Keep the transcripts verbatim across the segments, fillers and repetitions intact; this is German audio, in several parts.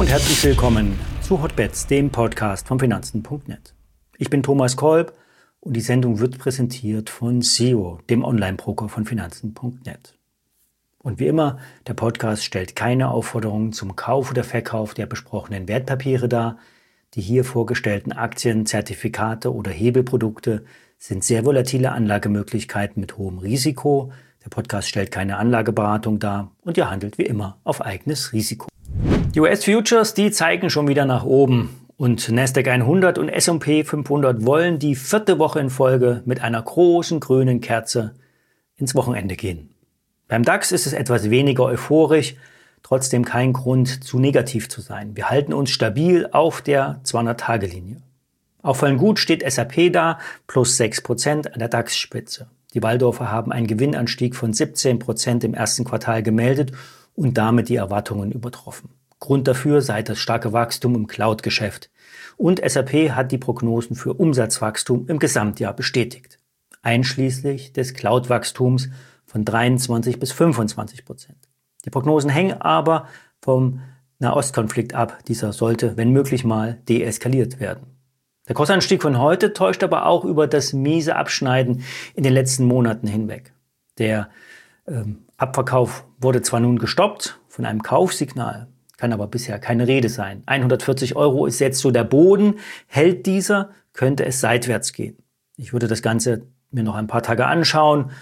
und herzlich willkommen zu Hotbets, dem Podcast von Finanzen punkt net. Ich bin Thomas Kolb und die Sendung wird präsentiert von S E O, dem Online-Broker von Finanzen punkt net. Und wie immer, der Podcast stellt keine Aufforderungen zum Kauf oder Verkauf der besprochenen Wertpapiere dar. Die hier vorgestellten Aktien, Zertifikate oder Hebelprodukte sind sehr volatile Anlagemöglichkeiten mit hohem Risiko. Der Podcast stellt keine Anlageberatung dar und ihr handelt wie immer auf eigenes Risiko. Die U S-Futures, die zeigen schon wieder nach oben und Nasdaq hundert und S und P fünfhundert wollen die vierte Woche in Folge mit einer großen grünen Kerze ins Wochenende gehen. Beim DAX ist es etwas weniger euphorisch, trotzdem kein Grund zu negativ zu sein. Wir halten uns stabil auf der zweihundert-Tage-Linie. Auffallend gut steht S und P da, plus sechs Prozent an der DAX-Spitze. Die Walldorfer haben einen Gewinnanstieg von siebzehn Prozent im ersten Quartal gemeldet und damit die Erwartungen übertroffen. Grund dafür sei das starke Wachstum im Cloud-Geschäft. Und S und P hat die Prognosen für Umsatzwachstum im Gesamtjahr bestätigt. Einschließlich des Cloud-Wachstums von dreiundzwanzig bis fünfundzwanzig Prozent. Die Prognosen hängen aber vom Nahostkonflikt ab. Dieser sollte, wenn möglich mal, deeskaliert werden. Der Kursanstieg von heute täuscht aber auch über das miese Abschneiden in den letzten Monaten hinweg. Der ähm, Abverkauf wurde zwar nun gestoppt von einem Kaufsignal, kann aber bisher keine Rede sein. hundertvierzig Euro ist jetzt so der Boden. Hält dieser, könnte es seitwärts gehen. Ich würde das Ganze mir noch ein paar Tage anschauen,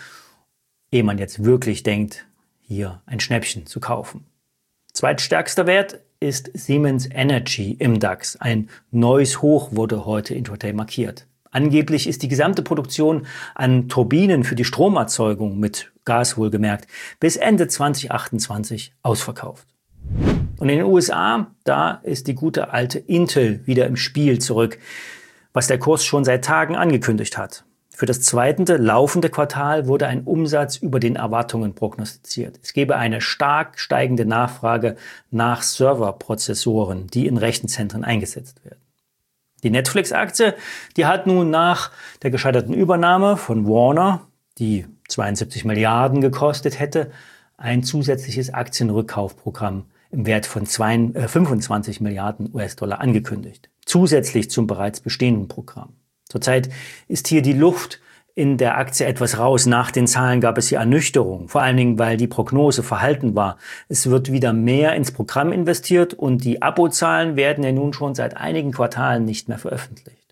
ehe man jetzt wirklich denkt, hier ein Schnäppchen zu kaufen. Zweitstärkster Wert ist Siemens Energy im DAX. Ein neues Hoch wurde heute intraday markiert. Angeblich ist die gesamte Produktion an Turbinen für die Stromerzeugung, mit Gas wohlgemerkt, bis Ende zwanzig achtundzwanzig ausverkauft. Und in den U S A, da ist die gute alte Intel wieder im Spiel zurück, was der Kurs schon seit Tagen angekündigt hat. Für das zweite laufende Quartal wurde ein Umsatz über den Erwartungen prognostiziert. Es gebe eine stark steigende Nachfrage nach Serverprozessoren, die in Rechenzentren eingesetzt werden. Die Netflix-Aktie, die hat nun nach der gescheiterten Übernahme von Warner, die zweiundsiebzig Milliarden gekostet hätte, ein zusätzliches Aktienrückkaufprogramm im Wert von fünfundzwanzig Milliarden U S-Dollar angekündigt. Zusätzlich zum bereits bestehenden Programm. Zurzeit ist hier die Luft in der Aktie etwas raus. Nach den Zahlen gab es hier Ernüchterung, vor allen Dingen, weil die Prognose verhalten war. Es wird wieder mehr ins Programm investiert und die Abozahlen werden ja nun schon seit einigen Quartalen nicht mehr veröffentlicht.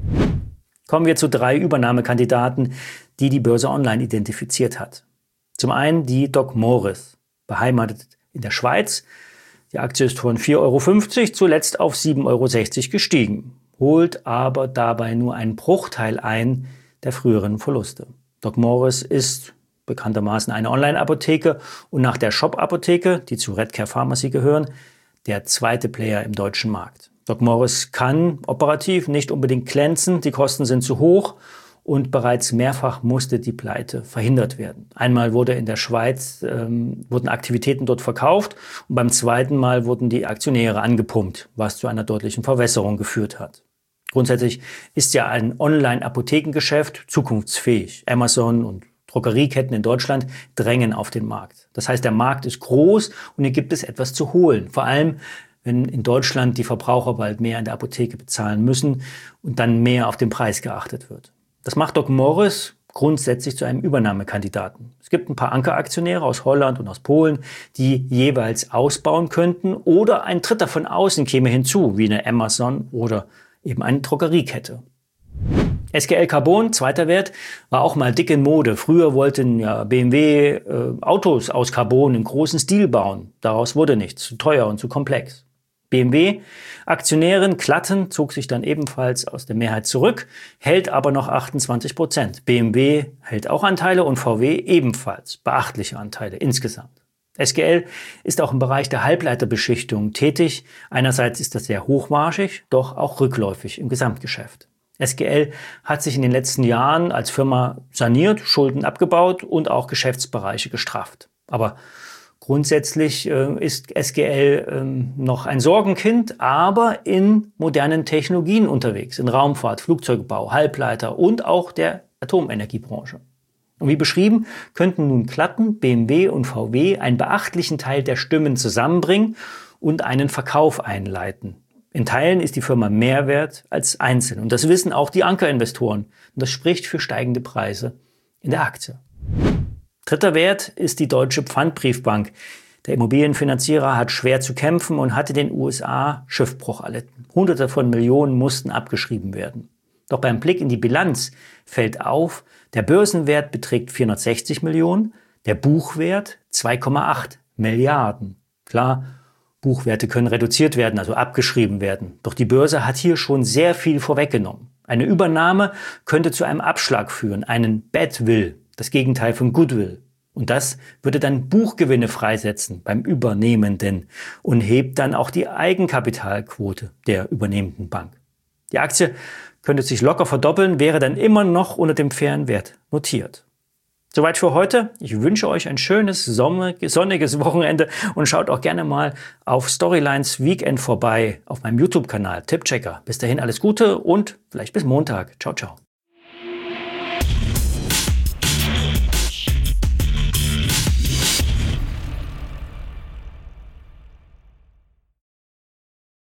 Kommen wir zu drei Übernahmekandidaten, die die Börse Online identifiziert hat. Zum einen die DocMorris, beheimatet in der Schweiz. Die Aktie ist von vier Euro fünfzig zuletzt auf sieben Euro sechzig gestiegen, holt aber dabei nur einen Bruchteil ein der früheren Verluste. DocMorris ist bekanntermaßen eine Online-Apotheke und nach der Shop-Apotheke, die zu Redcare Pharmacy gehören, der zweite Player im deutschen Markt. DocMorris kann operativ nicht unbedingt glänzen, die Kosten sind zu hoch und bereits mehrfach musste die Pleite verhindert werden. Einmal wurde in der Schweiz, ähm, wurden Aktivitäten dort verkauft und beim zweiten Mal wurden die Aktionäre angepumpt, was zu einer deutlichen Verwässerung geführt hat. Grundsätzlich ist ja ein Online-Apothekengeschäft zukunftsfähig. Amazon und Drogerieketten in Deutschland drängen auf den Markt. Das heißt, der Markt ist groß und hier gibt es etwas zu holen. Vor allem, wenn in Deutschland die Verbraucher bald mehr in der Apotheke bezahlen müssen und dann mehr auf den Preis geachtet wird. Das macht DocMorris grundsätzlich zu einem Übernahmekandidaten. Es gibt ein paar Ankeraktionäre aus Holland und aus Polen, die jeweils ausbauen könnten oder ein Dritter von außen käme hinzu, wie eine Amazon oder eben eine Drogeriekette. S G L Carbon, zweiter Wert, war auch mal dick in Mode. Früher wollten ja B M W äh, Autos aus Carbon im großen Stil bauen. Daraus wurde nichts, zu teuer und zu komplex. B M W-Aktionärin Klatten zog sich dann ebenfalls aus der Mehrheit zurück, hält aber noch achtundzwanzig Prozent. B M W hält auch Anteile und V W ebenfalls, beachtliche Anteile insgesamt. S G L ist auch im Bereich der Halbleiterbeschichtung tätig. Einerseits ist das sehr hochmargig, doch auch rückläufig im Gesamtgeschäft. S G L hat sich in den letzten Jahren als Firma saniert, Schulden abgebaut und auch Geschäftsbereiche gestrafft. Aber grundsätzlich äh, ist S G L ähm, noch ein Sorgenkind, aber in modernen Technologien unterwegs, in Raumfahrt, Flugzeugbau, Halbleiter und auch der Atomenergiebranche. Und wie beschrieben, könnten nun Klatten, B M W und V W einen beachtlichen Teil der Stimmen zusammenbringen und einen Verkauf einleiten. In Teilen ist die Firma mehr wert als einzeln. Und das wissen auch die Ankerinvestoren. Und das spricht für steigende Preise in der Aktie. Dritter Wert ist die Deutsche Pfandbriefbank. Der Immobilienfinanzierer hat schwer zu kämpfen und hatte den U S A Schiffbruch erlitten. Hunderte von Millionen mussten abgeschrieben werden. Doch beim Blick in die Bilanz fällt auf, der Börsenwert beträgt vierhundertsechzig Millionen, der Buchwert zwei Komma acht Milliarden. Klar, Buchwerte können reduziert werden, also abgeschrieben werden. Doch die Börse hat hier schon sehr viel vorweggenommen. Eine Übernahme könnte zu einem Abschlag führen, einen Badwill, das Gegenteil von Goodwill. Und das würde dann Buchgewinne freisetzen beim Übernehmenden und hebt dann auch die Eigenkapitalquote der übernehmenden Bank. Die Aktie könnte sich locker verdoppeln, wäre dann immer noch unter dem fairen Wert notiert. Soweit für heute. Ich wünsche euch ein schönes, sonniges Wochenende und schaut auch gerne mal auf Storylines Weekend vorbei auf meinem YouTube-Kanal Tippchecker. Bis dahin alles Gute und vielleicht bis Montag. Ciao, ciao.